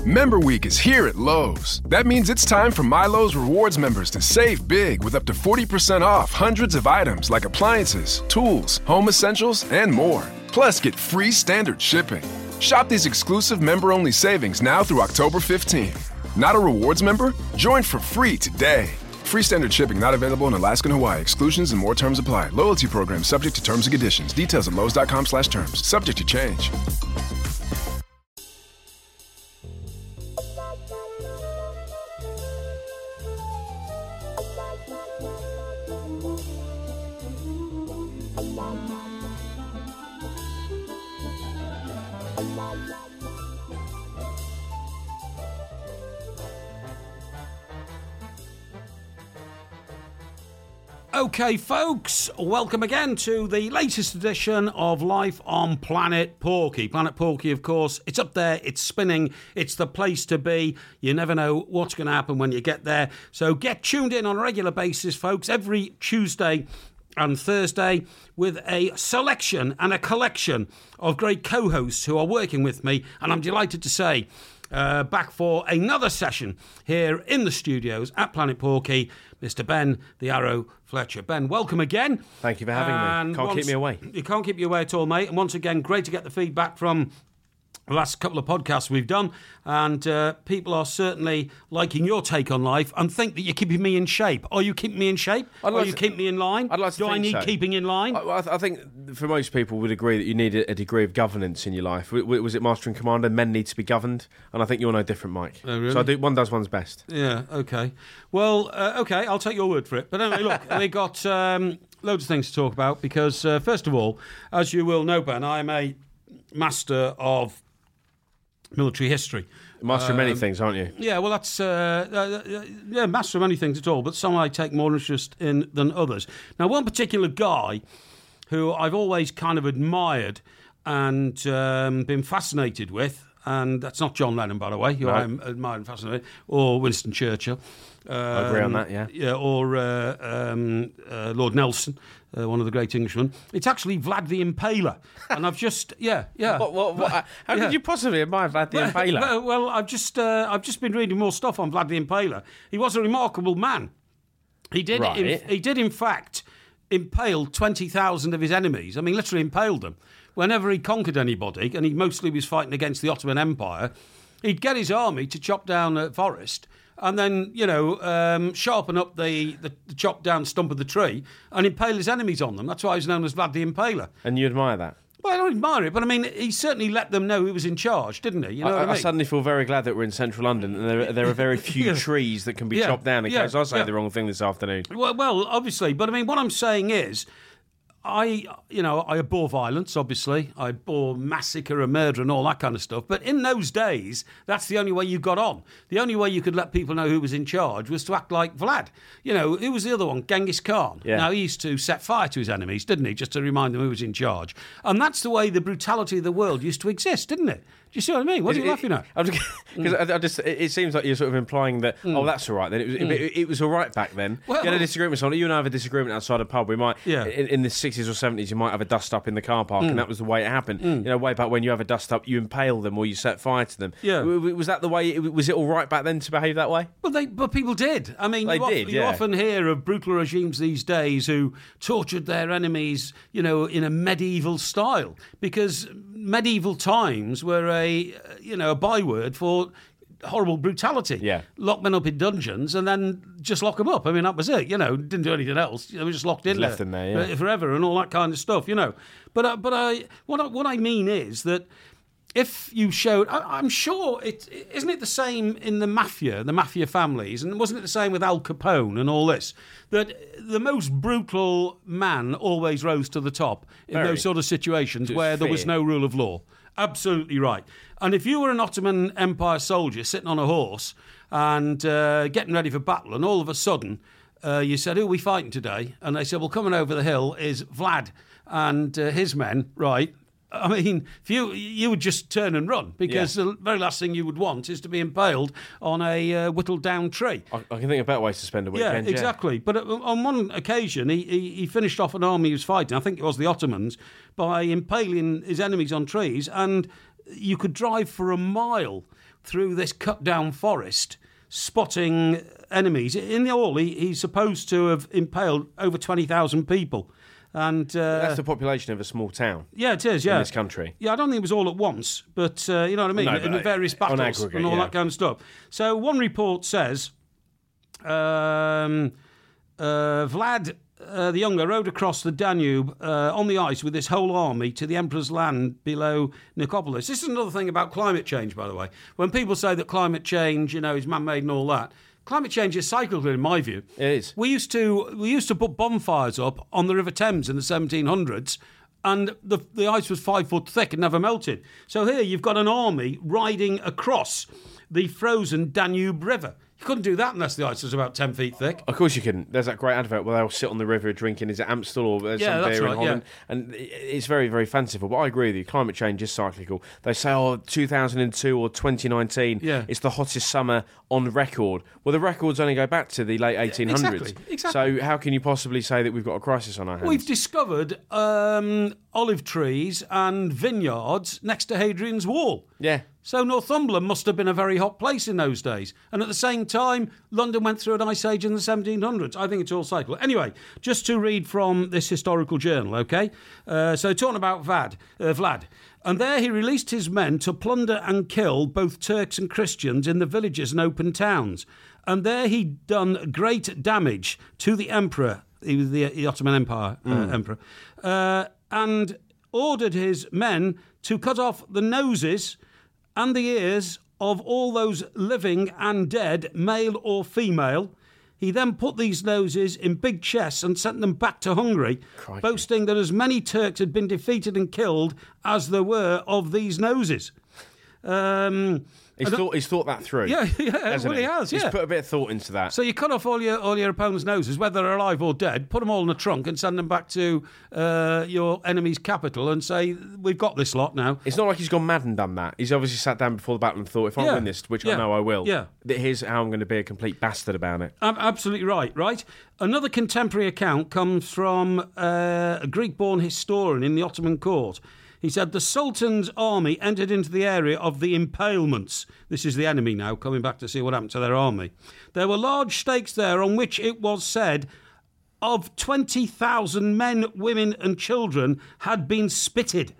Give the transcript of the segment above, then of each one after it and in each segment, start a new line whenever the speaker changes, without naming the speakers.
Member Week is here at Lowe's. That means it's time for MyLowe's Rewards members to save big with up to 40% off hundreds of items like appliances, tools, home essentials, and more. Plus, get free standard shipping. Shop these exclusive member-only savings now through October 15th. Not a rewards member? Join for free today. Free standard shipping not available in Alaska and Hawaii. Exclusions and more terms apply. Loyalty program subject to terms and conditions. Details at lowes.com/terms. Subject to change.
Okay, folks, welcome again to the latest edition of Life on Planet Porky. Planet Porky, of course, it's up there, it's spinning, it's the place to be. You never know what's going to happen when you get there. So get tuned in on a regular basis, folks, every Tuesday and Thursday with a selection and a collection of great co-hosts who are working with me. And I'm delighted to say, back for another session here in the studios at Planet Porky, Mr. Ben the Arrow Fletcher. Ben, welcome again.
Thank you for having me. Can't keep me away.
You can't keep you away at all, mate. And once again, great to get the feedback from the last couple of podcasts we've done, and people are certainly liking your take on life and think that you're keeping me in shape. Are you keeping me in shape? Or you keep me in line?
I'd like to
Do I need
so.
keeping in line?
I think for most people would agree that you need a degree of governance in your life. Was it Master and Commander? Men need to be governed, and I think you're no different, Mike.
Oh, really?
So one does one's best.
Yeah, okay. Well, okay, I'll take your word for it. But anyway, look, we got loads of things to talk about because, first of all, as you will know, Ben, I am a master of military history.
Master of many things, aren't you?
Yeah, well, that's master of many things at all, but some I take more interest in than others. Now, one particular guy who I've always kind of admired and been fascinated with, and that's not John Lennon, by the way, who
No.
I'm admired and fascinated, or Winston Churchill.
I agree on that, yeah.
Yeah, or Lord Nelson, one of the great Englishmen. It's actually Vlad the Impaler, and I've just How
could you possibly admire Vlad the Impaler?
Well, I've just been reading more stuff on Vlad the Impaler. He was a remarkable man. He did in fact impale 20,000 of his enemies. I mean, literally impaled them. Whenever he conquered anybody, and he mostly was fighting against the Ottoman Empire, he'd get his army to chop down a forest and then, sharpen up the chopped down stump of the tree and impale his enemies on them. That's why he's known as Vlad the Impaler.
And you admire that?
Well, I don't admire it, but I mean, he certainly let them know he was in charge, didn't he? You know what I mean?
I suddenly feel very glad that we're in central London and there are very few trees that can be chopped down in case I say the wrong thing this afternoon.
Well, obviously, but I mean, what I'm saying is, I abhor violence, obviously. I abhor massacre and murder and all that kind of stuff. But in those days, that's the only way you got on. The only way you could let people know who was in charge was to act like Vlad. You know, who was the other one? Genghis Khan.
Yeah.
Now, he used to set fire to his enemies, didn't he? Just to remind them who was in charge. And that's the way the brutality of the world used to exist, didn't it? Do you see what I mean? What are you laughing at?
Because it seems like you're sort of implying that, that's all right then. It was all right back then.
Well,
you had a disagreement with someone. You and I have a disagreement outside a pub. We might, in the 60s or 70s, you might have a dust-up in the car park, and that was the way it happened. You know, way back when you have a dust-up, you impale them or you set fire to them.
Yeah.
Was that the way? Was it all right back then to behave that way?
But people did. I mean, you often hear of brutal regimes these days who tortured their enemies, in a medieval style, because medieval times were a byword for horrible brutality.
Yeah.
Lock men up in dungeons and then just lock them up. I mean, that was it. Didn't do anything else. They were just locked in
left them there,
forever and all that kind of stuff. But what I mean is that if you showed, I'm sure isn't it the same in the mafia families, and wasn't it the same with Al Capone and all this, that the most brutal man always rose to the top in those sort of situations where there was no rule of law. Absolutely right. And if you were an Ottoman Empire soldier sitting on a horse and getting ready for battle, and all of a sudden you said, who are we fighting today? And they said, well, coming over the hill is Vlad and his men, right? I mean, if you would just turn and run, because the very last thing you would want is to be impaled on a whittled down tree.
I can think of better ways to spend a weekend.
Yeah, exactly. But on one occasion, he finished off an army he was fighting, I think it was the Ottomans, by impaling his enemies on trees, and you could drive for a mile through this cut-down forest, spotting enemies. In all, he's supposed to have impaled over 20,000 people. And
that's the population of a small town.
Yeah, it is, yeah.
In this country.
Yeah, I don't think it was all at once, but you know what I mean? In the various battles and all that kind of stuff. So one report says Vlad the Younger rode across the Danube on the ice with his whole army to the Emperor's land below Nicopolis. This is another thing about climate change, by the way. When people say that climate change, is man-made and all that, climate change is cyclical, in my view.
It is.
We used to put bonfires up on the River Thames in the 1700s, and the ice was 5 foot thick and never melted. So here you've got an army riding across the frozen Danube River. You couldn't do that unless the ice was about 10 feet thick.
Of course you couldn't. There's that great advert where they'll sit on the river drinking, is it Amstel or some beer in Holland? Yeah. And it's very, very fanciful. But I agree with you, climate change is cyclical. They say, 2002 or 2019, it's the hottest summer on record. Well, the records only go back to the late 1800s.
Exactly.
So how can you possibly say that we've got a crisis on our hands?
We've discovered olive trees and vineyards next to Hadrian's Wall.
Yeah.
So Northumberland must have been a very hot place in those days. And at the same time, London went through an ice age in the 1700s. I think it's all cyclical. Anyway, just to read from this historical journal, OK? So talking about Vlad. And there he released his men to plunder and kill both Turks and Christians in the villages and open towns. And there he'd done great damage to the emperor. He was the Ottoman Empire emperor. And ordered his men to cut off the noses and the ears of all those living and dead, male or female. He then put these noses in big chests and sent them back to Hungary, boasting that as many Turks had been defeated and killed as there were of these noses.
He's thought that through.
Yeah, he has.
He's put a bit of thought into that.
So you cut off all your opponent's noses, whether they're alive or dead, put them all in a trunk and send them back to your enemy's capital and say, we've got this lot now.
It's not like he's gone mad and done that. He's obviously sat down before the battle and thought, if I win this, which I know I will, here's how I'm going to be a complete bastard about it.
Absolutely right. Another contemporary account comes from a Greek-born historian in the Ottoman court. He said the Sultan's army entered into the area of the impalements. This is the enemy now, coming back to see what happened to their army. There were large stakes there on which it was said of 20,000 men, women and children had been spitted.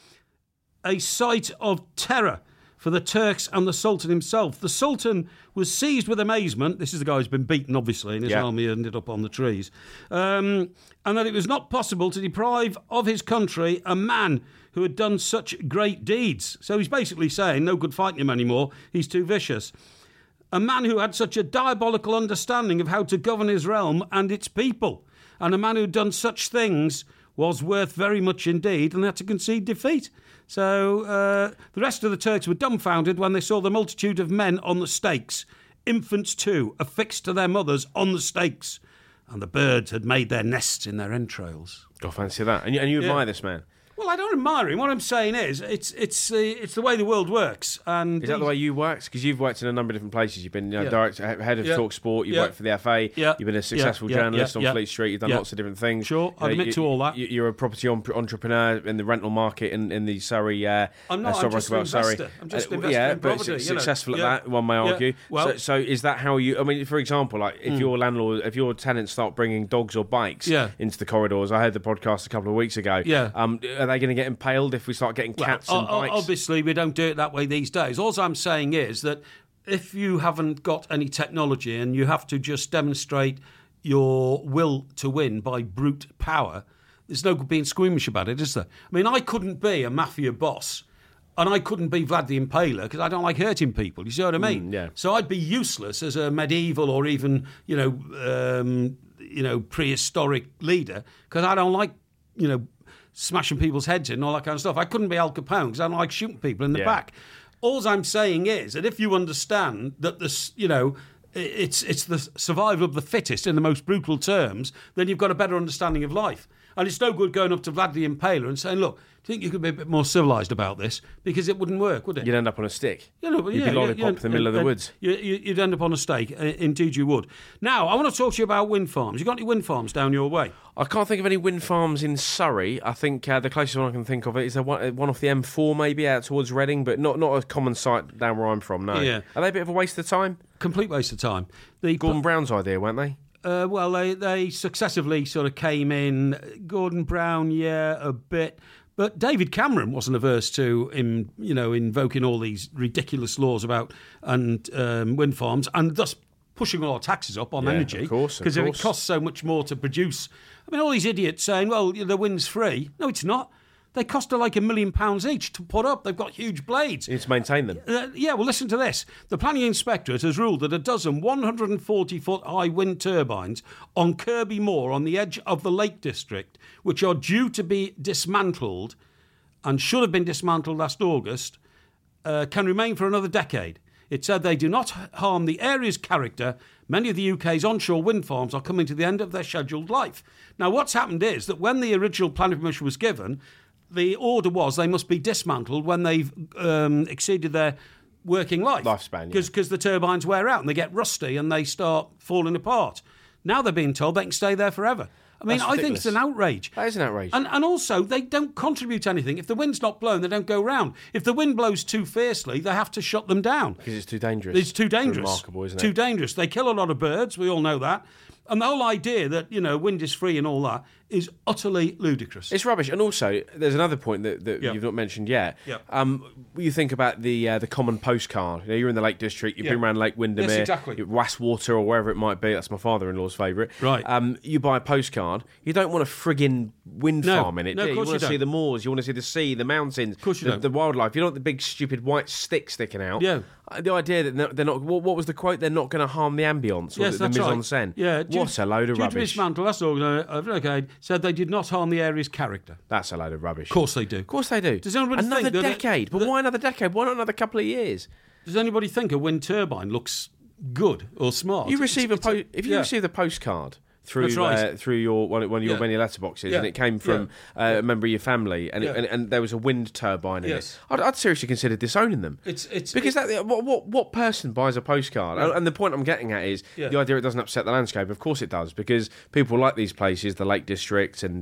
A sight of terror for the Turks and the Sultan himself. The Sultan was seized with amazement. This is the guy who's been beaten, obviously, and his army ended up on the trees. And that it was not possible to deprive of his country a man who had done such great deeds. So he's basically saying, no good fighting him anymore. He's too vicious. A man who had such a diabolical understanding of how to govern his realm and its people. And a man who'd done such things was worth very much indeed and had to concede defeat. So the rest of the Turks were dumbfounded when they saw the multitude of men on the stakes, infants too, affixed to their mothers on the stakes, and the birds had made their nests in their entrails.
I fancy that. And you admire this man?
Well, I don't admire him. What I'm saying is, it's the way the world works. And
is that the way you work? Because you've worked in a number of different places. You've been director, head of Talk Sport. You've worked for the FA. You've been a successful journalist on Fleet Street. You've done lots of different things.
Sure, I admit to all that.
You're a property entrepreneur in the rental market in the Surrey.
I'm not. I'm just an investor. I'm just investing in property.
But successful at that, one may argue. Well, so is that how you? I mean, for example, like if your landlord, if your tenants start bringing dogs or bikes into the corridors, I heard the podcast a couple of weeks ago. Are they going to get impaled if we start getting cats and bikes?
Obviously, we don't do it that way these days. All I'm saying is that if you haven't got any technology and you have to just demonstrate your will to win by brute power, there's no good being squeamish about it, is there? I mean, I couldn't be a mafia boss and I couldn't be Vlad the Impaler because I don't like hurting people. You see what I mean? So I'd be useless as a medieval or even, prehistoric leader because I don't like, smashing people's heads in and all that kind of stuff. I couldn't be Al Capone because I don't like shooting people in the back. All I'm saying is that if you understand that this, it's the survival of the fittest in the most brutal terms, then you've got a better understanding of life. And it's no good going up to Vlad the Impaler and saying, look, do you think you could be a bit more civilised about this? Because it wouldn't work, would it?
You'd end up on a stick. You'd be lollipop in the middle of the woods.
You'd end up on a stake. Indeed you would. Now, I want to talk to you about wind farms. You got any wind farms down your way?
I can't think of any wind farms in Surrey. I think the closest one I can think of is one off the M4 maybe out towards Reading, but not a common site down where I'm from, no.
Yeah.
Are they a bit of a waste of time?
Complete waste of time.
Gordon Brown's idea, weren't they?
Well, they successively sort of came in. Gordon Brown, yeah, a bit. But David Cameron wasn't averse to invoking all these ridiculous laws about wind farms and thus pushing all our taxes up on energy.
Of course.
Because if it costs so much more to produce... I mean, all these idiots saying, well, the wind's free. No, it's not. They cost like £1 million each to put up. They've got huge blades.
You need to maintain them.
Well, listen to this. The Planning Inspectorate has ruled that a dozen 140-foot high wind turbines on Kirby Moor on the edge of the Lake District, which are due to be dismantled and should have been dismantled last August, can remain for another decade. It said they do not harm the area's character. Many of the UK's onshore wind farms are coming to the end of their scheduled life. Now, what's happened is that when the original planning permission was given, the order was they must be dismantled when they've exceeded their working
lifespan.
Because the turbines wear out and they get rusty and they start falling apart. Now they're being told they can stay there forever. I mean, I think it's an outrage.
That is an outrage.
And also, they don't contribute anything. If the wind's not blowing, they don't go round. If the wind blows too fiercely, they have to shut them down.
Because it's too dangerous.
It's too dangerous.
It's remarkable, isn't it?
Too dangerous. They kill a lot of birds. We all know that. And the whole idea that, wind is free and all that is utterly ludicrous.
It's rubbish. And also, there's another point that you've not mentioned yet.
Yep.
You think about the common postcard. You're in the Lake District, you've been around Lake Windermere,
yes, exactly.
Wastwater or wherever it might be. That's my father-in-law's favourite.
Right.
You buy a postcard, you don't want a friggin' wind farm in it, do you? You want to see the moors, you want to see the sea, the mountains, the wildlife. You don't want the big, stupid white stick sticking out.
Yeah.
The idea that they're not... What was the quote? They're not going to harm the ambience or the mise-en-scène.
Yeah.
What a load of rubbish.
Due to dismantle, last August, said they did not harm the area's character.
That's a load of rubbish.
Of course they do.
Of course they do.
Does anybody
another
think
decade? But why another decade? Why not another couple of years?
Does anybody think a wind turbine looks good or smart?
You receive if you receive the postcard through your one of your many letterboxes, and it came from a member of your family, and there was a wind turbine in it, I'd seriously consider disowning them. Because what person buys a postcard? Yeah. And the point I'm getting at is the idea it doesn't upset the landscape. Of course it does, because people like these places, the Lake District and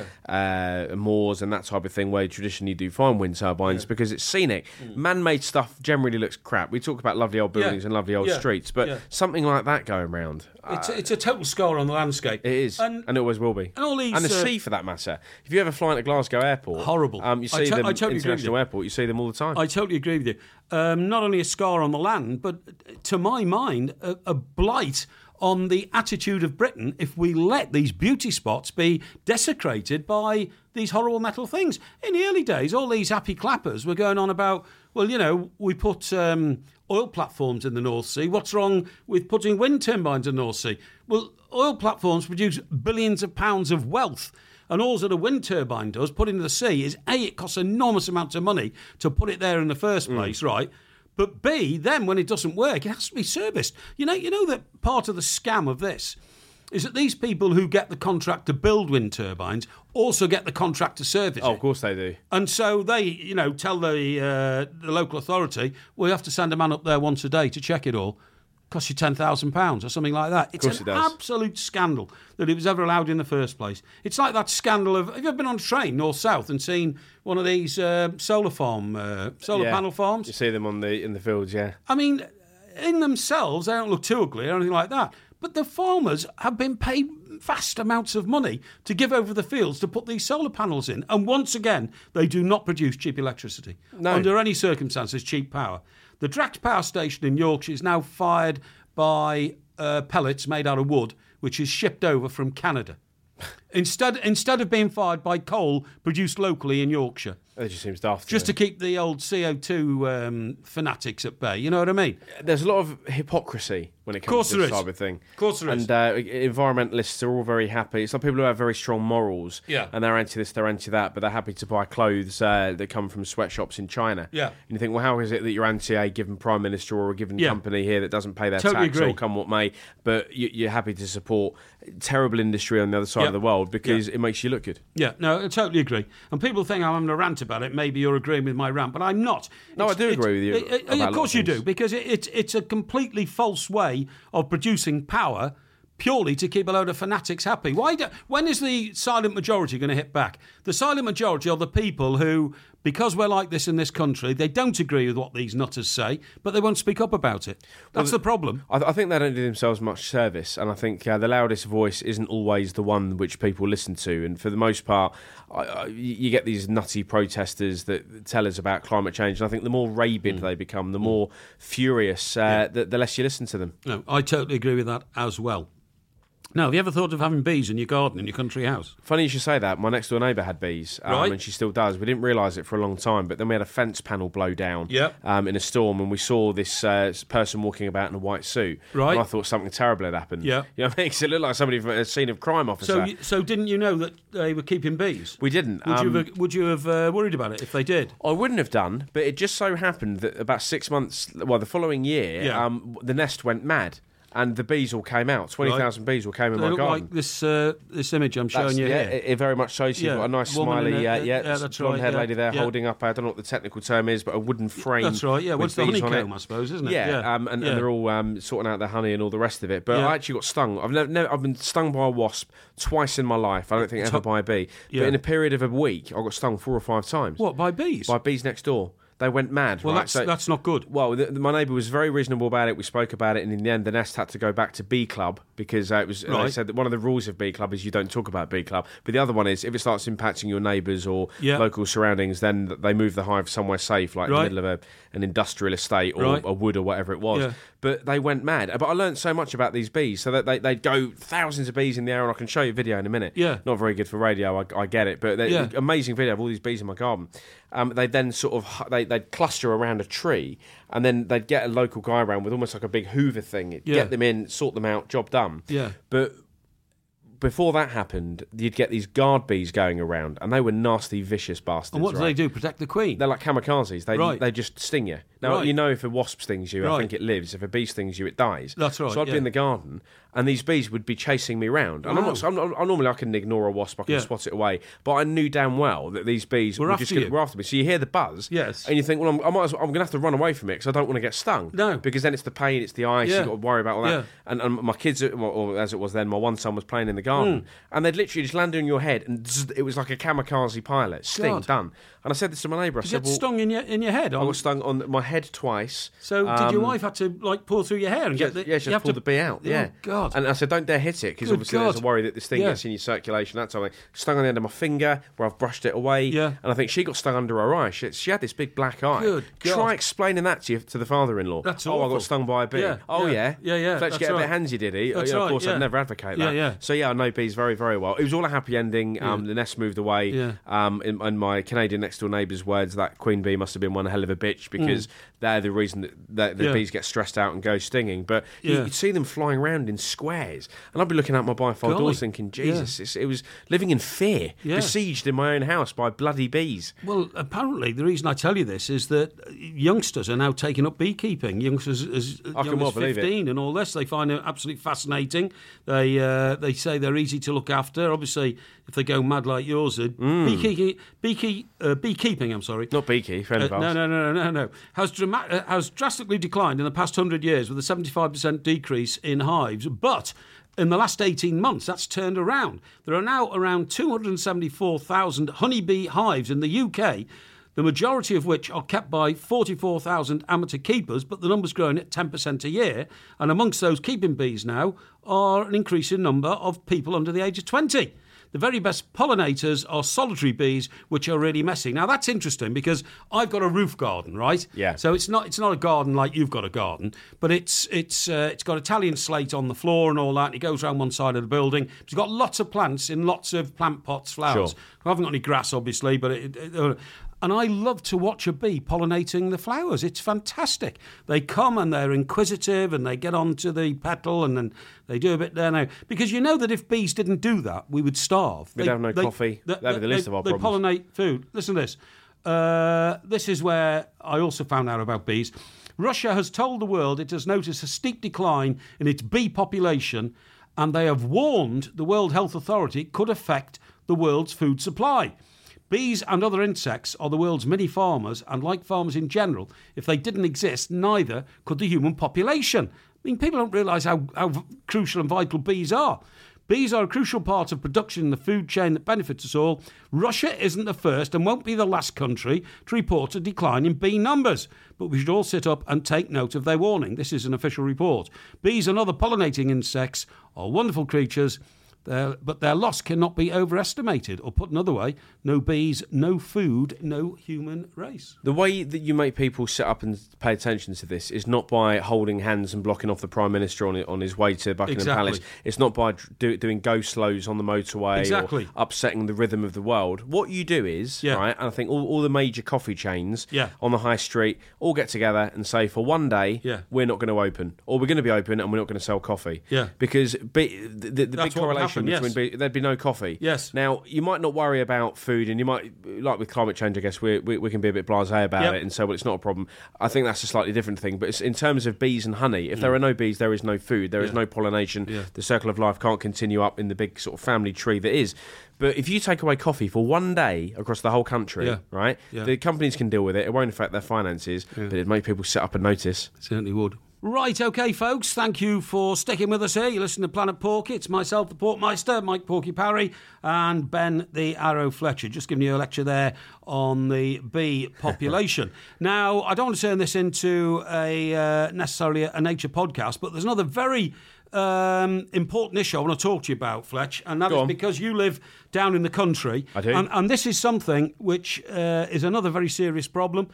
moors and that type of thing, where traditionally you do find wind turbines because it's scenic. Man-made stuff generally looks crap. We talk about lovely old buildings and lovely old streets, but something like that going round,
it's a total scar on the landscape.
It is, and it always will be. And the sea, for that matter. If you ever fly into Glasgow Airport,
horrible.
You see them international airport. You see them all the time.
I totally agree with you. Not only a scar on the land, but to my mind, a blight on the attitude of Britain if we let these beauty spots be desecrated by these horrible metal things. In the early days, all these happy clappers were going on about, well, we put oil platforms in the North Sea. What's wrong with putting wind turbines in the North Sea? Well, oil platforms produce billions of pounds of wealth. And all that a wind turbine does, put into the sea, is A, it costs enormous amounts of money to put it there in the first place, right? But B, then when it doesn't work, it has to be serviced. You know that part of the scam of this is that these people who get the contract to build wind turbines also get the contract to service it.
Oh, of course they do.
And so they, tell the local authority, well, you have to send a man up there once a day to check it all. Costs you £10,000 or something like that. It's an absolute scandal that it was ever allowed in the first place. It's like that scandal of... Have you ever been on a train north-south and seen one of these solar panel farms?
You see them in the fields, yeah.
I mean, in themselves, they don't look too ugly or anything like that. But the farmers have been paid vast amounts of money to give over the fields to put these solar panels in. And once again, they do not produce cheap electricity. No. Under any circumstances, cheap power. The Drax Power Station in Yorkshire is now fired by pellets made out of wood, which is shipped over from Canada. Instead of being fired by coal produced locally in Yorkshire.
That just seems daft.
Just to keep the old CO2 fanatics at bay. You know what I mean?
There's a lot of hypocrisy when it comes to this type of thing.
Of course there is.
And environmentalists are all very happy. It's like people who have very strong morals, and they're anti this, they're anti that, but they're happy to buy clothes that come from sweatshops in China.
Yeah.
And you think, well, how is it that you're anti a given prime minister or a given company here that doesn't pay their
totally
tax
agree.
or come what may, but you're happy to support terrible industry on the other side of the world because it makes you look good?
Yeah, no, I totally agree. And people think I'm having a rant about it. Maybe you're agreeing with my rant, but I'm not.
No, I do agree with you.
Of course you do, because it's a completely false way of producing power purely to keep a load of fanatics happy. When is the silent majority going to hit back? The silent majority are the people who, because we're like this in this country, they don't agree with what these nutters say, but they won't speak up about it. That's the problem.
I think they don't do themselves much service, and I think the loudest voice isn't always the one which people listen to. And for the most part, you get these nutty protesters that tell us about climate change, and I think the more rabid they become, the more furious, the less you listen to them.
No, I totally agree with that as well. Now, have you ever thought of having bees in your garden, in your country house?
Funny you should say that. My next door neighbour had bees, and she still does. We didn't realise it for a long time, but then we had a fence panel blow down in a storm, and we saw this person walking about in a white suit.
Right.
And I thought something terrible had happened.
Yeah.
You know what I mean? 'Cause it looked like somebody from a scene of crime officer.
So didn't you know that they were keeping bees?
We didn't.
Would you have worried about it if they did?
I wouldn't have done, but it just so happened that about 6 months, the following year, the nest went mad. And the bees all came out. 20,000 bees all came in my garden.
Like this image I'm showing you here.
It very much shows you. You've got a nice smiley,
that's
blonde-haired lady there holding up, I don't know what the technical term is, but a wooden frame.
That's right, yeah. What's the honeycomb, I suppose, isn't it?
Yeah, and they're all sorting out their honey and all the rest of it. But I actually got stung. I've been stung by a wasp twice in my life. I don't think ever by a bee. But in a period of a week, I got stung 4 or 5 times.
What, by bees?
By bees next door. They went mad.
Well,
right?
that's not good.
Well, my neighbour was very reasonable about it. We spoke about it, and in the end, the nest had to go back to Bee Club because it was. They said that one of the rules of Bee Club is you don't talk about Bee Club. But the other one is if it starts impacting your neighbours or local surroundings, then they move the hive somewhere safe, like in the middle of an industrial estate or a wood or whatever it was. Yeah. But they went mad. But I learned so much about these bees, so that they'd go thousands of bees in the air, and I can show you a video in a minute.
Yeah.
Not very good for radio, I get it, but amazing video of all these bees in my garden. They then sort of they'd cluster around a tree, and then they'd get a local guy around with almost like a big Hoover thing. Get them in, sort them out, job done.
Yeah.
But before that happened, you'd get these guard bees going around, and they were nasty, vicious bastards.
And what do they do? Protect the queen?
They're like kamikazes. They just sting you. Now, you know, if a wasp stings you, I think it lives. If a bee stings you, it dies.
That's right.
So I'd be in the garden, and these bees would be chasing me around. And normally I can ignore a wasp, I can spot it away. But I knew damn well that these bees were after me. So you hear the buzz, and you think, well, I'm going to have to run away from it because I don't want to get stung.
No.
Because then it's the pain, it's the ice, you've got to worry about all that. Yeah. And my kids, or as it was then, my one son was playing in the garden, and they'd literally just land on your head, and it was like a kamikaze pilot. Sting, done. And I said this to my neighbour.
Did you get stung in your head?
I got stung on my head twice.
So did your wife have to pull through your hair and get the?
Yeah, she had to pull the bee out. Yeah.
Oh God.
And I said, don't dare hit it because obviously there's a worry that this thing gets in your circulation. That sort of thing. Stung on the end of my finger where I've brushed it away. Yeah. And I think she got stung under her eye. She had this big black eye.
Good God.
Try explaining that to the father-in-law.
That's awful.
I got stung by a bee.
Yeah.
Oh yeah.
Yeah.
Let's get a bit handsy, did he?
That's
of course, I'd never advocate that.
Yeah.
So I know bees very, very well. It was all a happy ending. The nest moved away. Yeah. In my Canadian next door neighbour's words, that queen bee must have been one hell of a bitch because they're the reason that the bees get stressed out and go stinging. But you'd see them flying around in squares, and I'd be looking out my bifold doors thinking, Jesus, it was living in fear, besieged in my own house by bloody bees.
Well, apparently the reason I tell you this is that youngsters are now taking up beekeeping. Youngsters as young as 15 and all this, they find it absolutely fascinating. They say they're easy to look after. Obviously, if they go mad like yours did, beekeeping. I'm sorry,
not beaky. Friend of ours.
No. Has drastically declined in the past 100 years with a 75% decrease in hives, but in the last 18 months, that's turned around. There are now around 274,000 honeybee hives in the UK, the majority of which are kept by 44,000 amateur keepers, but the number's growing at 10% a year. And amongst those keeping bees now are an increasing number of people under the age of 20. The very best pollinators are solitary bees, which are really messy. Now, that's interesting because I've got a roof garden, right?
Yeah.
So it's not a garden like you've got a garden, but it's got Italian slate on the floor and all that. And it goes around one side of the building. It's got lots of plants in lots of plant pots, flowers.
Sure.
I haven't got any grass, obviously, but And I love to watch a bee pollinating the flowers. It's fantastic. They come and they're inquisitive and they get onto the petal and then they do a bit there now. Because you know that if bees didn't do that, we would starve.
We'd have no coffee. That'd be the least of our problems.
They pollinate food. Listen to this. This is where I also found out about bees. Russia has told the world it has noticed a steep decline in its bee population, and they have warned the World Health Authority it could affect the world's food supply. Bees and other insects are the world's mini farmers, and like farmers in general, if they didn't exist, neither could the human population. I mean, people don't realise how crucial and vital bees are. Bees are a crucial part of production in the food chain that benefits us all. Russia isn't the first and won't be the last country to report a decline in bee numbers. But we should all sit up and take note of their warning. This is an official report. Bees and other pollinating insects are wonderful creatures, but their loss cannot be overestimated. Or put another way, no bees, no food, no human race.
The way that you make people sit up and pay attention to this is not by holding hands and blocking off the Prime Minister on his way to Buckingham Palace. It's not by doing go-slows on the motorway or upsetting the rhythm of the world. What you do is, right, and I think all the major coffee chains on the high street all get together and say, for one day, we're not going to open, or we're going to be open and we're not going to sell coffee. Because the big correlation between there'd be no coffee. Now, you might not worry about food, and you might, like with climate change, I guess we can be a bit blasé about it and say, well, it's not a problem. I think that's a slightly different thing. But it's in terms of bees and honey, if there are no bees, there is no food, there is no pollination. The circle of life can't continue up in the big sort of family tree that is. But if you take away coffee for one day across the whole country, right, the companies can deal with it. It won't affect their finances, but it'd make people sit up and notice.
It certainly would. Right, OK, folks, thank you for sticking with us here. You listen to Planet Porky. It's myself, the Porkmeister, Mike Porky Parry, and Ben the Arrow Fletcher. Just giving you a lecture there on the bee population. Now, I don't want to turn this into necessarily a nature podcast, but there's another very important issue I want to talk to you about, Fletch, and that is because you live down in the country.
I do.
And this is something which is another very serious problem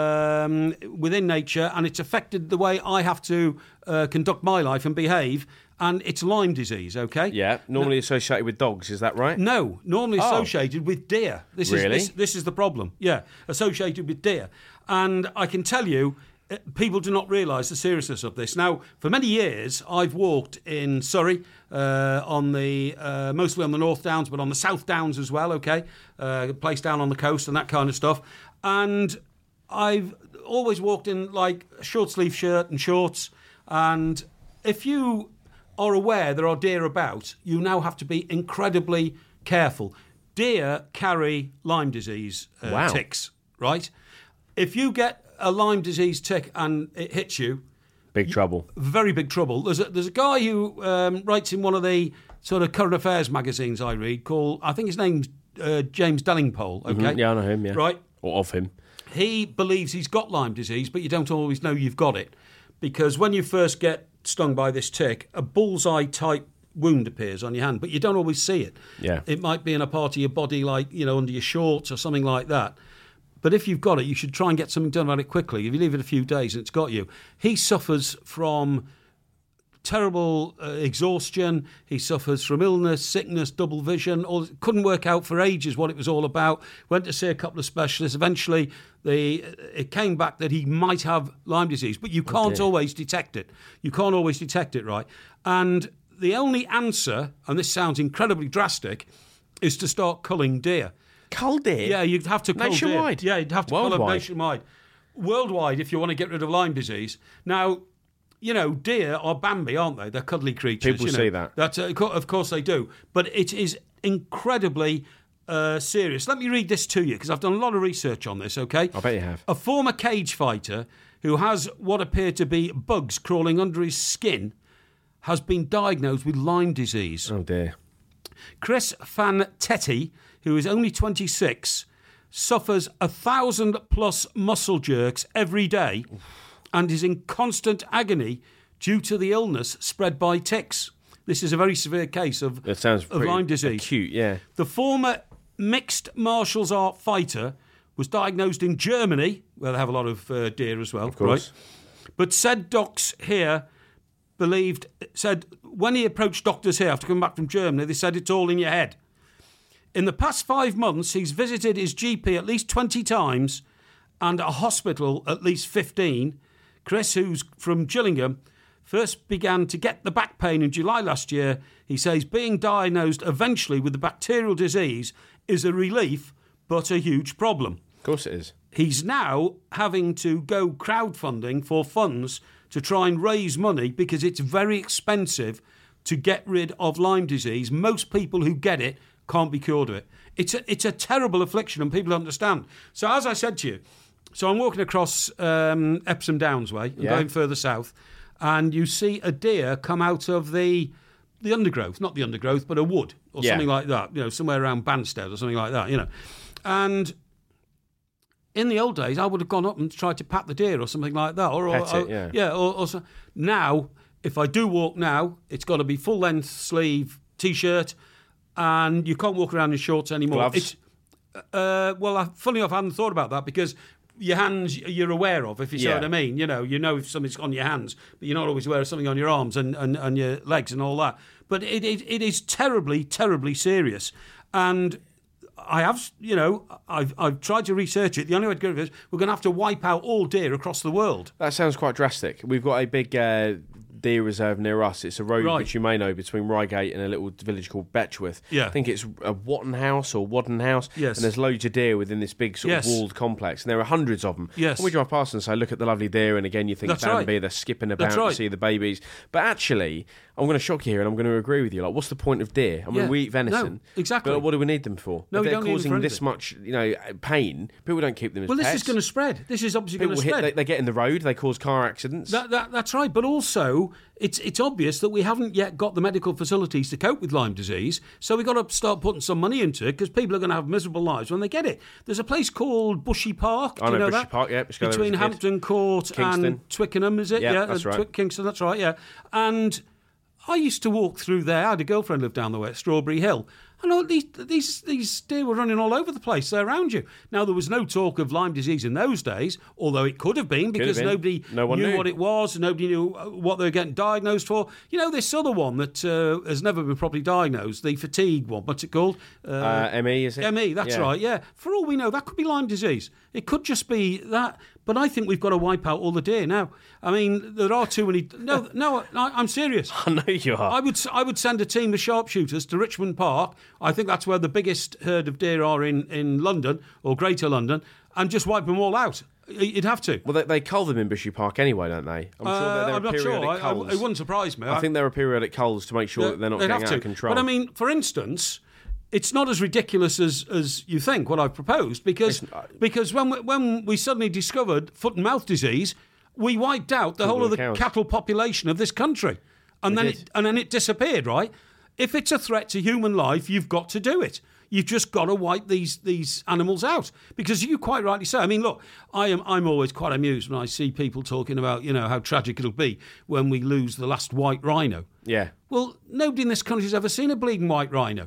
within nature, and it's affected the way I have to conduct my life and behave, and it's Lyme disease, OK?
Yeah, normally associated with dogs, is that right?
No, normally associated with deer. This is the problem, associated with deer. And I can tell you, people do not realise the seriousness of this. Now, for many years, I've walked in Surrey, on the mostly on the North Downs, but on the South Downs as well, OK? A place down on the coast and that kind of stuff. And I've always walked in, like, a short-sleeve shirt and shorts. And if you are aware there are deer about, you now have to be incredibly careful. Deer carry Lyme disease ticks, right? If you get a Lyme disease tick and it hits you,
big trouble.
Very big trouble. There's a guy who writes in one of the sort of current affairs magazines I read called, I think his name's James Dellingpole. Okay,
mm-hmm. Yeah, I know him. Yeah,
right,
or of him.
He believes he's got Lyme disease, but you don't always know you've got it, because when you first get stung by this tick, a bullseye type wound appears on your hand, but you don't always see it.
Yeah,
it might be in a part of your body, like, you know, under your shorts or something like that. But if you've got it, you should try and get something done about it quickly. If you leave it a few days and it's got you. He suffers from terrible exhaustion. He suffers from illness, sickness, double vision. Couldn't work out for ages what it was all about. Went to see a couple of specialists. Eventually, it came back that he might have Lyme disease. But you can't always detect it. You can't always detect it, right? And the only answer, and this sounds incredibly drastic, is to start culling deer.
Cull deer?
Yeah, you'd have to cull
nationwide.
Deer. Yeah, you'd have to cull them nationwide. Worldwide, if you want to get rid of Lyme disease. Now, you know, deer are Bambi, aren't they? They're cuddly creatures.
People say that.
That's of course they do. But it is incredibly serious. Let me read this to you, because I've done a lot of research on this, OK?
I bet you have.
A former cage fighter who has what appear to be bugs crawling under his skin has been diagnosed with Lyme disease.
Oh, dear.
Chris Fantetti, who is only 26, suffers 1,000+ muscle jerks every day and is in constant agony due to the illness spread by ticks. This is a very severe case of Lyme disease.
Acute, yeah.
The former mixed martial arts fighter was diagnosed in Germany, where they have a lot of deer as well.
Of course.
Right? But said docs here said when he approached doctors here after coming back from Germany, they said it's all in your head. In the past 5 months, he's visited his GP at least 20 times and a hospital at least 15. Chris, who's from Gillingham, first began to get the back pain in July last year. He says being diagnosed eventually with the bacterial disease is a relief, but a huge problem.
Of course it is.
He's now having to go crowdfunding for funds to try and raise money because it's very expensive to get rid of Lyme disease. Most people who get it can't be cured of it. It's a terrible affliction and people don't understand. So as I said to you, I'm walking across Epsom Downs way and going further south, and you see a deer come out of the undergrowth, not the undergrowth, but a wood or something like that, somewhere around Banstead or something like that, And in the old days, I would have gone up and tried to pat the deer or something like that. Or now, if I do walk now, it's got to be full-length sleeve T-shirt, and you can't walk around in shorts anymore.
Gloves?
Funny enough, I hadn't thought about that because your hands you're aware of, if you see what I mean. You know if something's on your hands, but you're not always aware of something on your arms and your legs and all that. But it is terribly, terribly serious. And I have, I've tried to research it. The only way to get rid of it is we're going to have to wipe out all deer across the world.
That sounds quite drastic. We've got a big deer reserve near us. It's a road which you may know between Reigate and a little village called Betchworth.
Yeah.
I think it's a Wotton House.
Yes.
And there's loads of deer within this big sort of walled complex, and there are hundreds of them.
Yes.
And we drive past and say, look at the lovely deer, and again you think Bambi, they're skipping about to see the babies. But actually, I'm going to shock you here, and I'm going to agree with you. Like, what's the point of deer? I mean, we eat venison.
No, exactly.
But what do we need them for?
No,
if
we
they're
don't need them
causing
for
this much, pain, people don't keep them as pets.
Well, this is going to spread. This is obviously going to spread.
They get in the road, they cause car accidents.
That's right. But also, it's obvious that we haven't yet got the medical facilities to cope with Lyme disease, so we've got to start putting some money into it because people are going to have miserable lives when they get it. There's a place called Bushy Park.
I know Bushy Park, yeah.
Between Hampton Court and Twickenham, is it?
Yeah, that's right.
Kingston, that's right, yeah. And I used to walk through there. I had a girlfriend live down the way at Strawberry Hill. And these deer were running all over the place. They're around you. Now, there was no talk of Lyme disease in those days, although it could have been because nobody knew what it was. Nobody knew what they were getting diagnosed for. This other one that has never been properly diagnosed, the fatigue one, what's it called?
ME, is it?
ME, that's right, yeah. For all we know, that could be Lyme disease. It could just be that. But I think we've got to wipe out all the deer now. I mean, there are too many. No, I'm serious.
I know you are.
I would send a team of sharpshooters to Richmond Park. I think that's where the biggest herd of deer are in London or Greater London, and just wipe them all out. You'd have to.
Well, they cull them in Bushy Park anyway, don't they? I'm
not sure. It wouldn't surprise me.
I think there are periodic culls to make sure that they're not getting out of control.
But I mean, for instance, it's not as ridiculous as you think, what I've proposed, because when we suddenly discovered foot and mouth disease, we wiped out the whole of the cattle population of this country. And then it disappeared, right? If it's a threat to human life, you've got to do it. You've just got to wipe these animals out. Because you quite rightly say, I mean, look, I'm always quite amused when I see people talking about, how tragic it'll be when we lose the last white rhino.
Yeah.
Well, nobody in this country has ever seen a bleeding white rhino.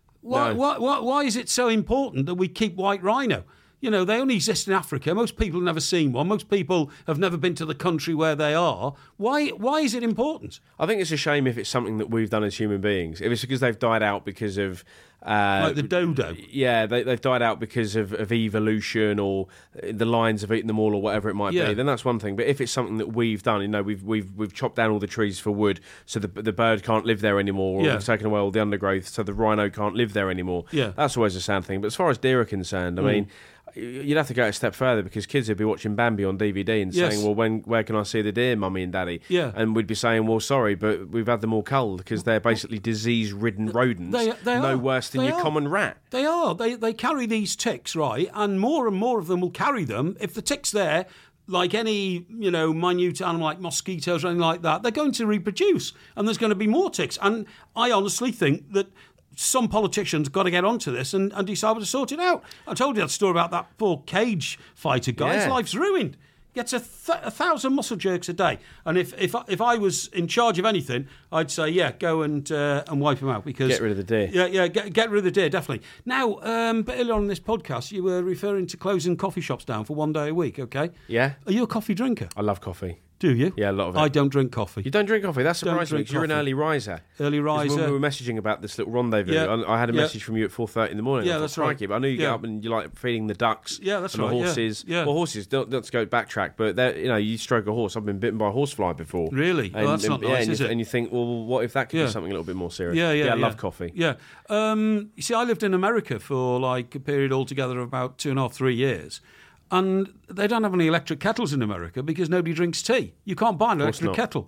Why is it so important that we keep white rhino? They only exist in Africa. Most people have never seen one. Most people have never been to the country where they are. Why is it important?
I think it's a shame if it's something that we've done as human beings. If it's because they've died out because of...
like the dodo.
Yeah, they've died out because of evolution, or the lions have eaten them all, or whatever it might be, then that's one thing. But if it's something that we've done, we've chopped down all the trees for wood, so the bird can't live there anymore, or we've taken away all the undergrowth, so the rhino can't live there anymore.
Yeah.
That's always a sad thing. But as far as deer are concerned, I mean... You'd have to go a step further because kids would be watching Bambi on DVD and saying, well, where can I see the deer, Mummy and Daddy?
Yeah.
And we'd be saying, well, sorry, but we've had them all culled because they're basically disease-ridden rodents,
they
no
are.
worse than your common rat.
They are. They carry these ticks, right? And more of them will carry them. If the tick's there, like any, minute animal like mosquitoes or anything like that, they're going to reproduce and there's going to be more ticks. And I honestly think that some politicians got to get onto this and decide to sort it out. I told you that story about that poor cage fighter guy. His life's ruined. Gets 1,000 muscle jerks a day. And if I was in charge of anything, I'd say, go and wipe him out. Because
get rid of the deer.
Yeah, get rid of the deer, definitely. Now, but earlier on in this podcast, you were referring to closing coffee shops down for one day a week, okay?
Yeah.
Are you a coffee drinker?
I love coffee.
Do you?
Yeah, a lot of it.
I don't drink coffee.
You don't drink coffee? That's surprising because you're an early riser.
Early riser.
When we were messaging about this little rendezvous, I had a message from you at 4:30 in the morning.
Yeah, that's right.
But I knew you get up and you like feeding the ducks.
Yeah, that's
and
right.
the horses.
Yeah.
Well, horses, not to go backtrack, but you stroke a horse. I've been bitten by a horsefly before.
Really? That's not nice, is it?
And you think, well, what if that could be something a little bit more serious?
Yeah,
I love coffee.
Yeah. You see, I lived in America for like a period altogether of about 2.5, 3 years. And they don't have any electric kettles in America because nobody drinks tea. You can't buy an electric kettle.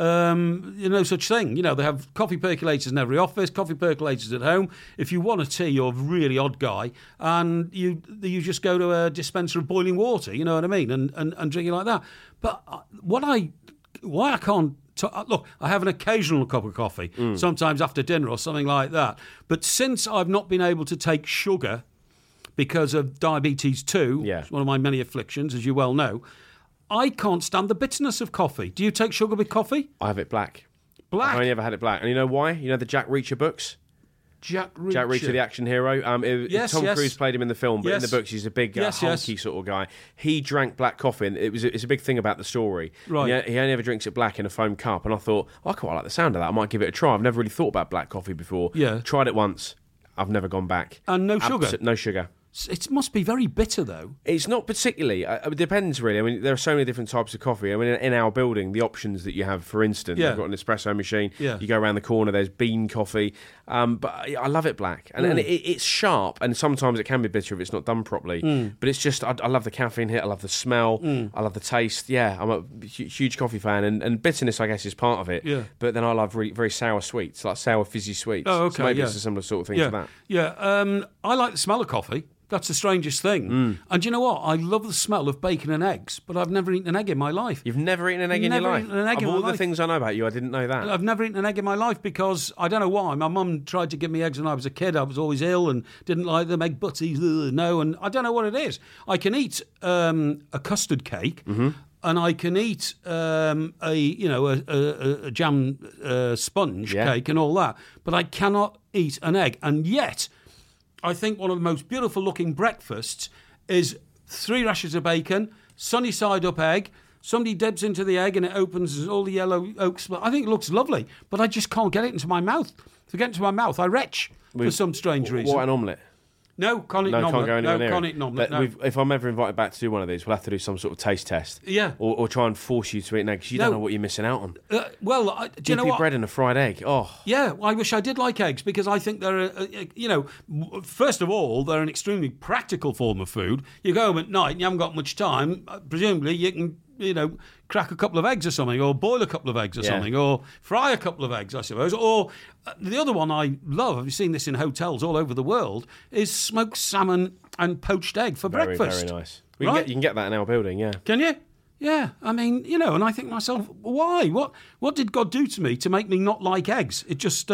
No such thing. They have coffee percolators in every office, coffee percolators at home. If you want a tea, you're a really odd guy. And you just go to a dispenser of boiling water, you know what I mean, and drink it like that. But why I can't... Look, I have an occasional cup of coffee, sometimes after dinner or something like that. But since I've not been able to take sugar... because of diabetes 2, it's one of my many afflictions, as you well know, I can't stand the bitterness of coffee. Do you take sugar with coffee?
I have it black.
Black?
I've only ever had it black. And you know why? You know the Jack Reacher books?
Jack Reacher.
Jack Reacher, the action hero. Tom Cruise played him in the film, but in the books he's a big, hulky sort of guy. He drank black coffee, and it's a big thing about the story.
Right.
He only ever drinks it black in a foam cup, and I thought, I quite like the sound of that. I might give it a try. I've never really thought about black coffee before.
Yeah.
Tried it once. I've never gone back.
And no sugar?
No sugar.
It must be very bitter, though.
It's not particularly. It depends, really. I mean, there are so many different types of coffee. I mean, in our building, the options that you have, for instance, you've got an espresso machine.
Yeah.
You go around the corner, there's bean coffee. But I love it black. And it's sharp, and sometimes it can be bitter if it's not done properly. But it's just, I love the caffeine hit, I love the smell, I love the taste. Yeah, I'm a huge coffee fan, and bitterness, I guess, is part of it.
Yeah.
But then I love really, very sour sweets, like sour fizzy sweets.
Oh, okay,
so maybe it's a similar sort of thing to that.
Yeah, I like the smell of coffee. That's the strangest thing. And you know what? I love the smell of bacon and eggs, but I've never eaten an egg in my life.
You've never eaten an egg in your life? Of all the things I know about you, I didn't know that.
I've never eaten an egg in my life because I don't know why. My mum tried to give me eggs when I was a kid. I was always ill and didn't like them. Egg butties, no. And I don't know what it is. I can eat a custard cake. And I can eat a jam sponge cake and all that, but I cannot eat an egg. And yet, I think one of the most beautiful looking breakfasts is 3 rashers of bacon, sunny side up egg. Somebody dips into the egg and it opens and all the yellow yolks. I think it looks lovely, but I just can't get it into my mouth. To get into my mouth, I retch for some strange reason.
What, an omelette?
No, can't eat an omelette.
Can't go anywhere near
can't eat an omelette.
No. If I'm ever invited back to do one of these, we'll have to do some sort of taste test.
Yeah.
Or try and force you to eat an egg, because you don't know what you're missing out on.
Do you know what?
bread in a fried egg. Oh.
Yeah, I wish I did like eggs, because I think they're, first of all, they're an extremely practical form of food. You go home at night and you haven't got much time. Presumably you can, crack a couple of eggs or something, or boil a couple of eggs or something, or fry a couple of eggs, I suppose. Or the other one I love, I've seen this in hotels all over the world, is smoked salmon and poached egg for breakfast.
Very nice. You can get that in our building, yeah.
Can you? Yeah, I mean, and I think to myself, why? What did God do to me to make me not like eggs? It just...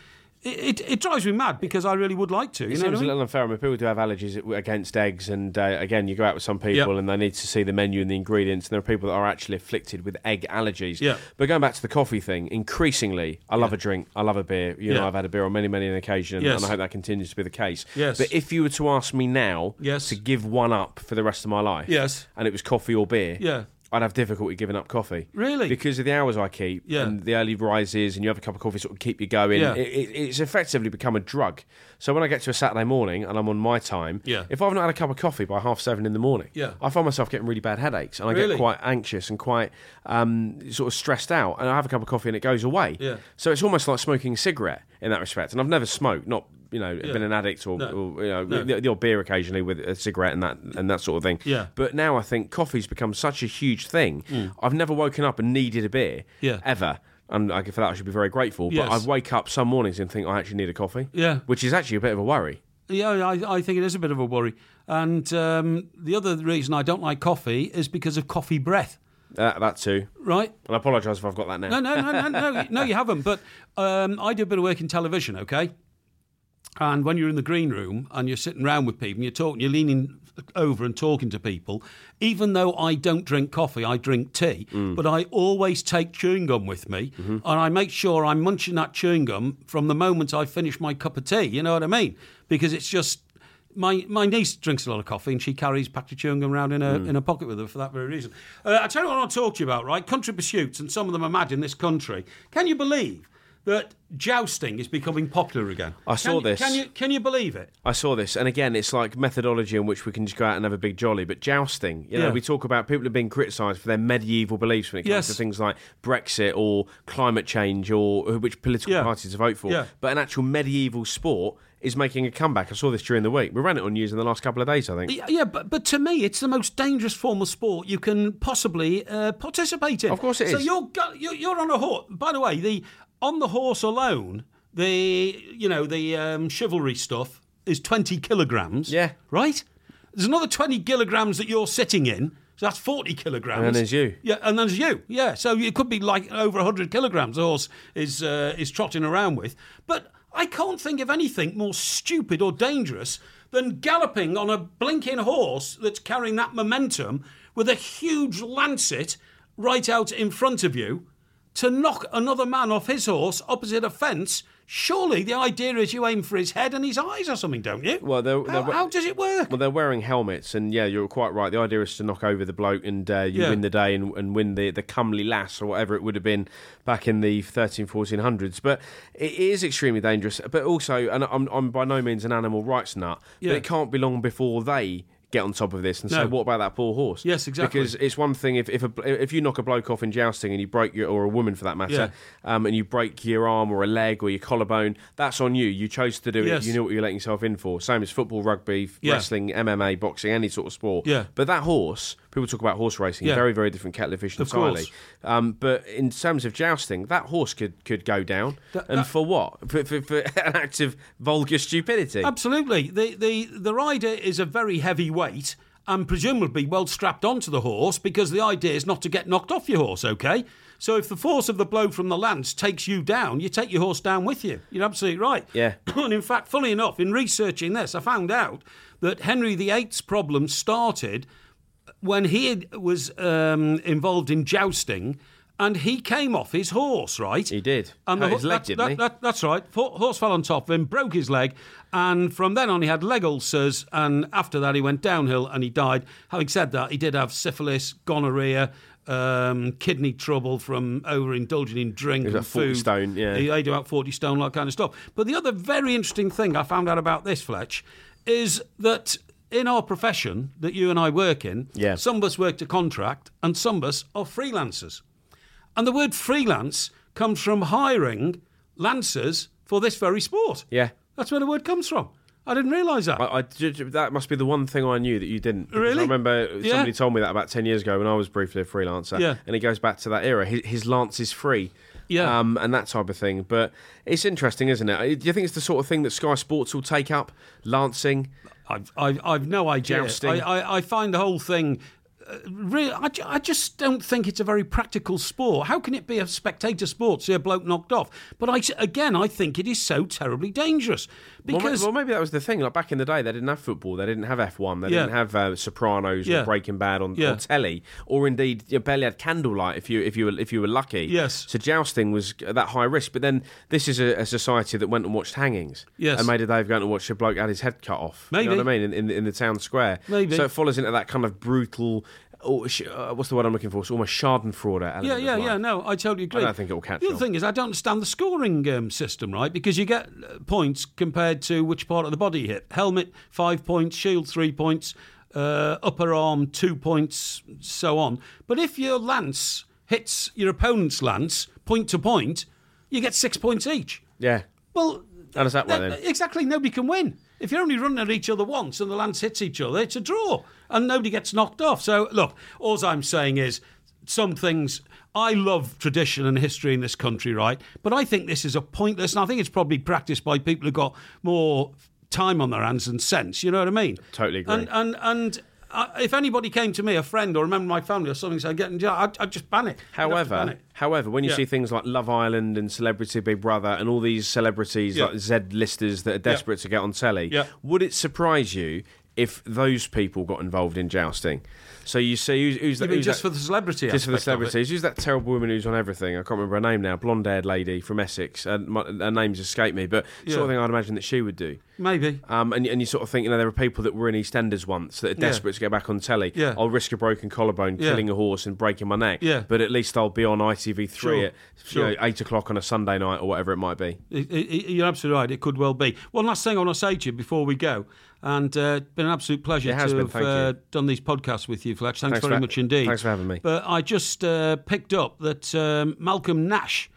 It drives me mad, because I really would like to.
It seems a little unfair. I mean, people do have allergies against eggs, and again, you go out with some people and they need to see the menu and the ingredients, and there are people that are actually afflicted with egg allergies.
Yeah.
But going back to the coffee thing, increasingly, I love a drink, I love a beer. I've had a beer on many an occasion, and I hope that continues to be the case.
Yes.
But if you were to ask me now to give one up for the rest of my life, and it was coffee or beer, I'd have difficulty giving up coffee.
Really?
Because of the hours I keep and the early rises, and you have a cup of coffee sort of keep you going.
Yeah.
It's effectively become a drug. So when I get to a Saturday morning and I'm on my time, if I've not had a cup of coffee by 7:30 in the morning, I find myself getting really bad headaches, and I get quite anxious and quite sort of stressed out, and I have a cup of coffee and it goes away.
Yeah.
So it's almost like smoking a cigarette in that respect. And I've never smoked, been an addict or the odd beer occasionally with a cigarette and that sort of thing.
Yeah.
But now I think coffee's become such a huge thing. I've never woken up and needed a beer ever. And for that I should be very grateful. But I wake up some mornings and think I actually need a coffee. Yeah. Which is actually a bit of a worry.
Yeah, I think it is a bit of a worry. And the other reason I don't like coffee is because of coffee breath.
That too.
Right.
And I apologise if I've got that now.
No, you haven't. But I do a bit of work in television, okay? And when you're in the green room and you're sitting around with people and you're talking, you're leaning over and talking to people, even though I don't drink coffee, I drink tea, but I always take chewing gum with me, and I make sure I'm munching that chewing gum from the moment I finish my cup of tea, you know what I mean? Because it's just... my niece drinks a lot of coffee and she carries packed of chewing gum around in a pocket with her for that very reason. I tell you what I want to talk to you about, right? Country pursuits, and some of them are mad in this country. Can you believe that jousting is becoming popular again?
I saw this.
Can you believe it?
I saw this, and again, it's like methodology in which we can just go out and have a big jolly. But jousting, we talk about people are being criticised for their medieval beliefs when it comes to things like Brexit or climate change or which political parties to vote for. Yeah. But an actual medieval sport is making a comeback. I saw this during the week. We ran it on news in the last couple of days, I think.
Yeah, but to me, it's the most dangerous form of sport you can possibly participate in.
Of course it is.
So you're on a horse. By the way, on the horse alone, the chivalry stuff is 20 kilograms.
Yeah.
Right? There's another 20 kilograms that you're sitting in. So that's 40 kilograms.
And then there's you.
Yeah, and there's you. Yeah, so it could be like over 100 kilograms the horse is trotting around with. But I can't think of anything more stupid or dangerous than galloping on a blinking horse that's carrying that momentum with a huge lancet right out in front of you to knock another man off his horse opposite a fence. Surely the idea is you aim for his head and his eyes or something, don't you?
Well,
how does it work?
Well, they're wearing helmets, and you're quite right. The idea is to knock over the bloke and win the day and win the comely lass or whatever it would have been back in the 1400s. But it is extremely dangerous. But also, and I'm by no means an animal rights nut, but it can't be long before they get on top of this and say, what about that poor horse?
Yes, exactly.
Because it's one thing if you knock a bloke off in jousting and you break or a woman for that matter, and you break your arm or a leg or your collarbone, that's on you. You chose to do it. You knew what you were letting yourself in for. Same as football, rugby, wrestling, MMA, boxing, any sort of sport.
Yeah.
But that horse, people talk about horse racing, very, very different kettle of fish entirely. But in terms of jousting, that horse could go down. For what? For an act of vulgar stupidity.
Absolutely. The rider is a very heavy weight and presumably well strapped onto the horse because the idea is not to get knocked off your horse, OK? So if the force of the blow from the lance takes you down, you take your horse down with you. You're absolutely right.
Yeah.
And in fact, funnily enough, in researching this, I found out that Henry VIII's problem started when he was involved in jousting, and he came off his horse, right?
He did.
And
his leg, didn't he?
That's right. Horse fell on top of him, broke his leg, and from then on he had leg ulcers, and after that he went downhill and he died. Having said that, he did have syphilis, gonorrhea, kidney trouble from overindulging in drink and food.
40 stone, yeah.
He ate about 40 stone, that kind of stuff. But the other very interesting thing I found out about this, Fletch, is that in our profession that you and I work in, some of us work to contract and some of us are freelancers. And the word freelance comes from hiring lancers for this very sport.
Yeah.
That's where the word comes from. I didn't realise that.
That must be the one thing I knew that you didn't.
Really?
I remember somebody told me that about 10 years ago when I was briefly a freelancer.
Yeah.
And it goes back to that era. His lance is free.
Yeah.
And that type of thing. But it's interesting, isn't it? Do you think it's the sort of thing that Sky Sports will take up? Lancing?
I've no idea.
Jousting?
I find the whole thing... Really, I just don't think it's a very practical sport. How can it be a spectator sport, see a bloke knocked off? But I think it is so terribly dangerous. Because
well, maybe that was the thing. Like back in the day, they didn't have football, they didn't have F1, they didn't have Sopranos or Breaking Bad on telly, or indeed you barely had Candlelight if you were lucky.
Yes.
So jousting was that high risk. But then this is a society that went and watched hangings.
Yes.
And made a day of going to watch a bloke had his head cut off.
Maybe.
You know what I mean? In the town square.
Maybe.
So it follows into that kind of brutal. What's the word I'm looking for? It's almost Schadenfreude element.
Yeah. No, I totally agree.
I don't think it will catch on.
The other thing is, I don't understand the scoring system, right? Because you get points compared to which part of the body you hit. Helmet, 5 points. Shield, 3 points. Upper arm, 2 points. So on. But if your lance hits your opponent's lance point to point, you get 6 points each.
Yeah.
Well,
how does that work then?
Exactly. Nobody can win. If you're only running at each other once and the lance hits each other, it's a draw and nobody gets knocked off. So, look, all I'm saying is some things... I love tradition and history in this country, right? But I think this is a pointless... And I think it's probably practiced by people who've got more time on their hands and sense. You know what I mean?
Totally agree.
And if anybody came to me, a friend or a member of my family or something, said, get in jail, I'd just ban it.
However, when you see things like Love Island and Celebrity Big Brother and all these celebrities like Z-listers that are desperate to get on telly, would it surprise you if those people got involved in jousting. So you see, who's that?
Just for the celebrity?
Just for the celebrities. Who's that terrible woman who's on everything? I can't remember her name now. Blonde-haired lady from Essex. Her name's escaped me, but sort of thing I'd imagine that she would do.
Maybe.
And you sort of think, there were people that were in EastEnders once that are desperate to get back on telly.
Yeah.
I'll risk a broken collarbone, killing a horse and breaking my neck. Yeah. But at least I'll be on ITV3 at 8 o'clock on a Sunday night or whatever it might be.
You're absolutely right. It could well be. One last thing I want to say to you before we go. And it's been an absolute pleasure to have done these podcasts with you, Fletch. Thanks very much indeed.
Thanks for having me.
But I just picked up that Malcolm Nash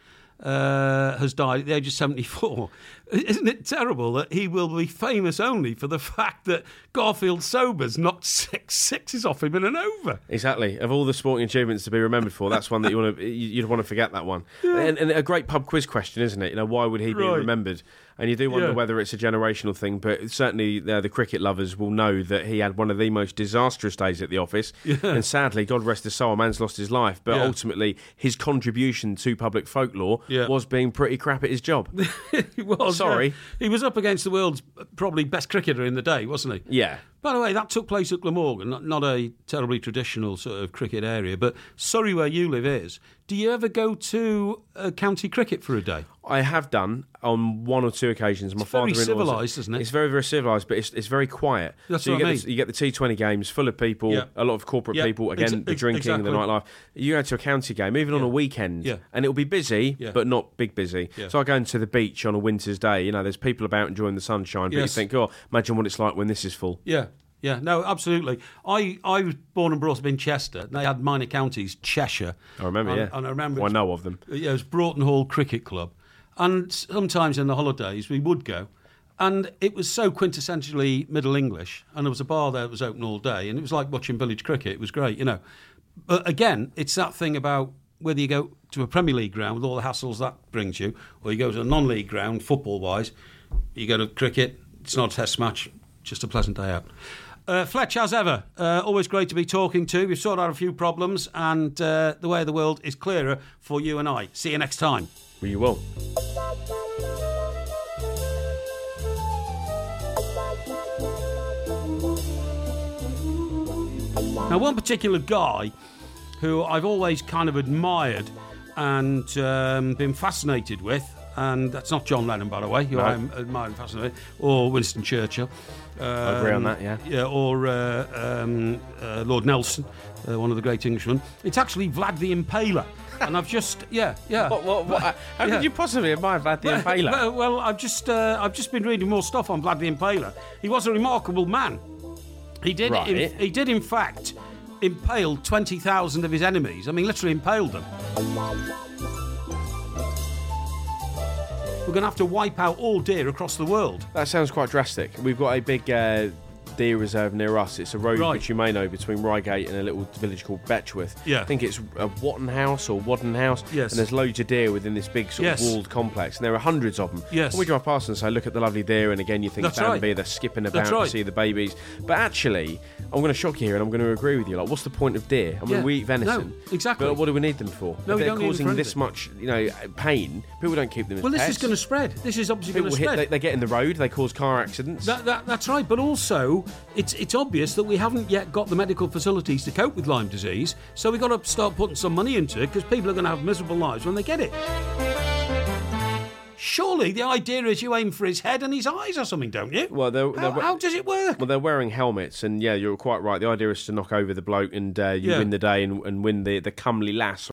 has died at the age of 74. Isn't it terrible that he will be famous only for the fact that Garfield Sobers knocked 6 sixes off him in an over?
Exactly. Of all the sporting achievements to be remembered for, that's one that you'd want to forget that one. Yeah. And a great pub quiz question, isn't it? Why would he be remembered? And you do wonder whether it's a generational thing, but certainly the cricket lovers will know that he had one of the most disastrous days at the office. Yeah. And sadly, God rest his soul, a man's lost his life. But ultimately, his contribution to public folklore was being pretty crap at his job.
He was. Sorry. Yeah. He was up against the world's probably best cricketer in the day, wasn't he?
Yeah.
By the way, that took place at Glamorgan, not a terribly traditional sort of cricket area, but Surrey, where you live, is. Do you ever go to county cricket for a day? I
have done on one or two occasions.
It's very civilised, isn't it?
It's very, very civilised, but it's very quiet.
That's what I mean.
You get the T20 games full of people, a lot of corporate people, again, the drinking, the nightlife. You go to a county game, even on a weekend, and it'll be busy, but not big busy. Yeah. So I go into the beach on a winter's day, there's people about enjoying the sunshine, but you think, imagine what it's like when this is full.
Yeah. Yeah, no, absolutely. I was born and brought up in Chester. They had minor counties, Cheshire.
I remember,
And I remember...
I know of them.
Yeah, it was Broughton Hall Cricket Club. And sometimes in the holidays we would go. And it was so quintessentially Middle English. And there was a bar there that was open all day. And it was like watching village cricket. It was great, But again, it's that thing about whether you go to a Premier League ground with all the hassles that brings you, or you go to a non-league ground, football-wise, you go to cricket, it's not a test match, just a pleasant day out. Fletch, as ever, always great to be talking to. We've sorted out a few problems, and the way of the world is clearer for you and I. See you next time.
Well, you will.
Now, one particular guy who I've always kind of admired and been fascinated with, and that's not John Lennon, by the way, who I'm admiring and fascinated with, or Winston Churchill.
I agree on that,
yeah. Or Lord Nelson, one of the great Englishmen. It's actually Vlad the Impaler. And I've just,
What? How could you possibly admire Vlad the Impaler?
Well, I've just been reading more stuff on Vlad the Impaler. He was a remarkable man. He did, he did in fact, impale 20,000 of his enemies. I mean, literally impaled them. We're going to have to wipe out all deer across the world.
That sounds quite drastic. We've got a big deer reserve near us. It's a road which you may know between Reigate and a little village called Betchworth.
Yeah.
I think it's Wotton House.
Yes.
And there's loads of deer within this big sort of walled complex, and there are hundreds of them.
Yes.
And we drive past and say, look at the lovely deer, and again you think Bambi, they're skipping about to see the babies. But actually, I'm going to shock you here, and I'm going to agree with you. Like, what's the point of deer? I mean, we eat venison.
No, exactly.
But what do we need them for?
No,
if
we
they're
don't
causing this much, pain, people don't keep them as
pets.
pets.
This is going to spread. This is obviously going to spread.
They get in the road, they cause car accidents.
That's right. But also, it's obvious that we haven't yet got the medical facilities to cope with Lyme disease, so we've got to start putting some money into it, because people are going to have miserable lives when they get it. Surely the idea is you aim for his head and his eyes or something, don't you?
Well,
how does it work?
Well, they're wearing helmets, and you're quite right. The idea is to knock over the bloke, and you win the day and win the comely lass